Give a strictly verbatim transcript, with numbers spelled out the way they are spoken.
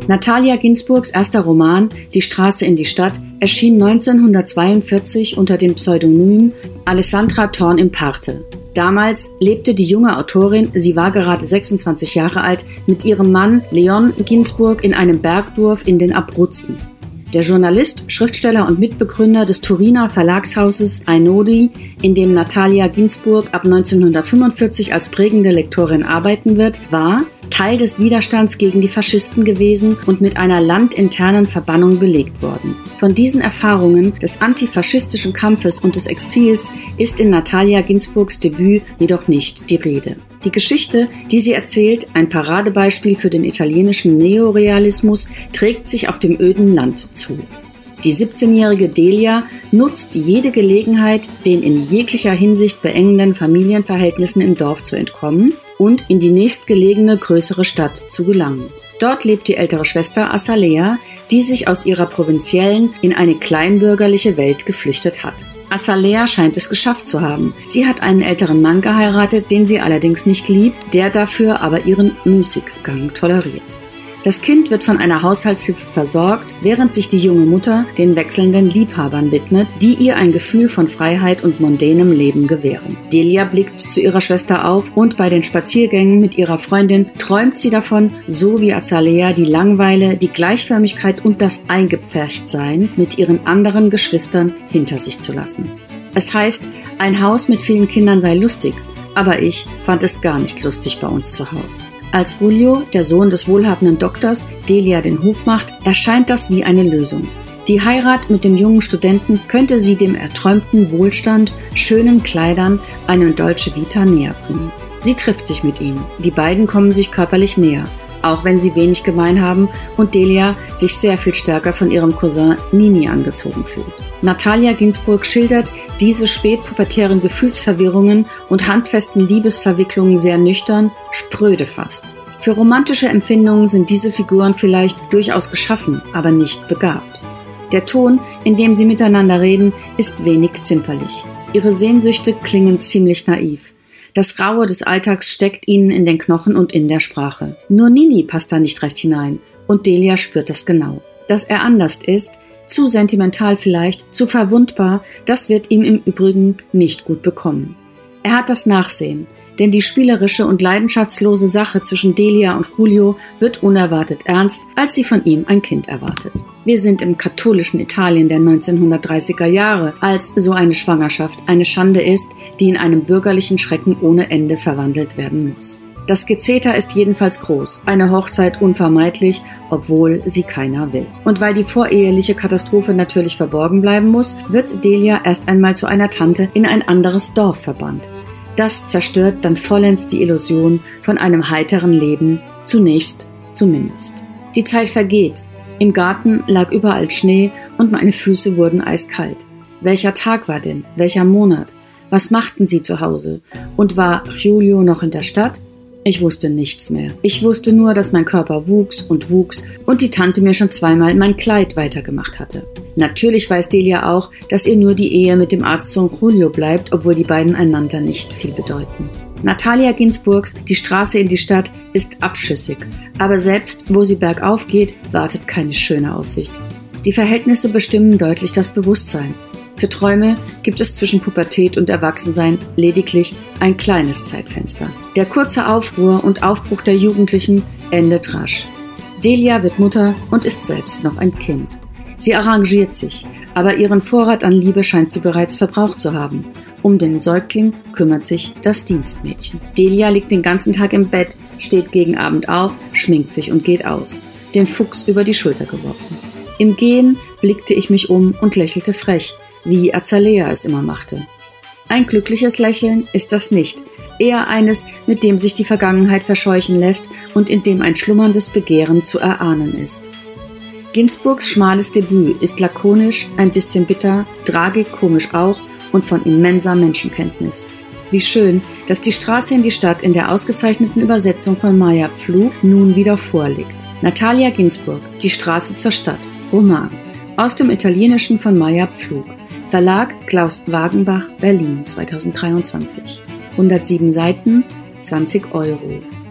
Natalia Ginzburgs erster Roman »Die Straße in die Stadt« erschien neunzehnhundertzweiundvierzig unter dem Pseudonym Alessandra Thorn-Imparte. Damals lebte die junge Autorin, sie war gerade sechsundzwanzig Jahre alt, mit ihrem Mann Leon Ginzburg in einem Bergdorf in den Abruzzen. Der Journalist, Schriftsteller und Mitbegründer des Turiner Verlagshauses Einaudi, in dem Natalia Ginzburg ab neunzehnhundertfünfundvierzig als prägende Lektorin arbeiten wird, war Teil des Widerstands gegen die Faschisten gewesen und mit einer landinternen Verbannung belegt worden. Von diesen Erfahrungen des antifaschistischen Kampfes und des Exils ist in Natalia Ginzburgs Debüt jedoch nicht die Rede. Die Geschichte, die sie erzählt, ein Paradebeispiel für den italienischen Neorealismus, trägt sich auf dem öden Land zu. Die siebzehnjährige Delia nutzt jede Gelegenheit, den in jeglicher Hinsicht beengenden Familienverhältnissen im Dorf zu entkommen und in die nächstgelegene größere Stadt zu gelangen. Dort lebt die ältere Schwester Azalea, die sich aus ihrer provinziellen in eine kleinbürgerliche Welt geflüchtet hat. Azalea scheint es geschafft zu haben. Sie hat einen älteren Mann geheiratet, den sie allerdings nicht liebt, der dafür aber ihren Müßiggang toleriert. Das Kind wird von einer Haushaltshilfe versorgt, während sich die junge Mutter den wechselnden Liebhabern widmet, die ihr ein Gefühl von Freiheit und mondänem Leben gewähren. Delia blickt zu ihrer Schwester auf und bei den Spaziergängen mit ihrer Freundin träumt sie davon, so wie Azalea die Langeweile, die Gleichförmigkeit und das Eingepferchtsein mit ihren anderen Geschwistern hinter sich zu lassen. Es heißt, ein Haus mit vielen Kindern sei lustig, aber ich fand es gar nicht lustig bei uns zu Hause. Als Julio, der Sohn des wohlhabenden Doktors, Delia den Hof macht, erscheint das wie eine Lösung. Die Heirat mit dem jungen Studenten könnte sie dem erträumten Wohlstand, schönen Kleidern, einem Dolce Vita näher bringen. Sie trifft sich mit ihm. Die beiden kommen sich körperlich näher, auch wenn sie wenig gemein haben und Delia sich sehr viel stärker von ihrem Cousin Nini angezogen fühlt. Natalia Ginzburg schildert diese spätpubertären Gefühlsverwirrungen und handfesten Liebesverwicklungen sehr nüchtern, spröde fast. Für romantische Empfindungen sind diese Figuren vielleicht durchaus geschaffen, aber nicht begabt. Der Ton, in dem sie miteinander reden, ist wenig zimperlich. Ihre Sehnsüchte klingen ziemlich naiv. Das Raue des Alltags steckt ihnen in den Knochen und in der Sprache. Nur Nini passt da nicht recht hinein und Delia spürt das genau. Dass er anders ist, zu sentimental vielleicht, zu verwundbar, das wird ihm im Übrigen nicht gut bekommen. Er hat das Nachsehen, denn die spielerische und leidenschaftslose Sache zwischen Delia und Julio wird unerwartet ernst, als sie von ihm ein Kind erwartet. Wir sind im katholischen Italien der neunzehnhundertdreißiger Jahre, als so eine Schwangerschaft eine Schande ist, die in einem bürgerlichen Schrecken ohne Ende verwandelt werden muss. Das Gezeter ist jedenfalls groß, eine Hochzeit unvermeidlich, obwohl sie keiner will. Und weil die voreheliche Katastrophe natürlich verborgen bleiben muss, wird Delia erst einmal zu einer Tante in ein anderes Dorf verbannt. Das zerstört dann vollends die Illusion von einem heiteren Leben, zunächst zumindest. Die Zeit vergeht. Im Garten lag überall Schnee und meine Füße wurden eiskalt. Welcher Tag war denn? Welcher Monat? Was machten sie zu Hause? Und war Julio noch in der Stadt? Ich wusste nichts mehr. Ich wusste nur, dass mein Körper wuchs und wuchs und die Tante mir schon zweimal mein Kleid weitergemacht hatte. Natürlich weiß Delia auch, dass ihr nur die Ehe mit dem Arztsohn Julio bleibt, obwohl die beiden einander nicht viel bedeuten. Natalia Ginzburgs Die Straße in die Stadt ist abschüssig, aber selbst wo sie bergauf geht, wartet keine schöne Aussicht. Die Verhältnisse bestimmen deutlich das Bewusstsein. Für Träume gibt es zwischen Pubertät und Erwachsensein lediglich ein kleines Zeitfenster. Der kurze Aufruhr und Aufbruch der Jugendlichen endet rasch. Delia wird Mutter und ist selbst noch ein Kind. Sie arrangiert sich, aber ihren Vorrat an Liebe scheint sie bereits verbraucht zu haben. Um den Säugling kümmert sich das Dienstmädchen. Delia liegt den ganzen Tag im Bett, steht gegen Abend auf, schminkt sich und geht aus, den Fuchs über die Schulter geworfen. Im Gehen blickte ich mich um und lächelte frech, wie Azalea es immer machte. Ein glückliches Lächeln ist das nicht, eher eines, mit dem sich die Vergangenheit verscheuchen lässt und in dem ein schlummerndes Begehren zu erahnen ist. Ginzburgs schmales Debüt ist lakonisch, ein bisschen bitter, tragikomisch auch und von immenser Menschenkenntnis. Wie schön, dass Die Straße in die Stadt in der ausgezeichneten Übersetzung von Maya Pflug nun wieder vorliegt. Natalia Ginzburg, Die Straße zur Stadt, Roman. Aus dem Italienischen von Maya Pflug. Verlag Klaus Wagenbach, Berlin, zweitausenddreiundzwanzig. hundertsieben Seiten, zwanzig Euro.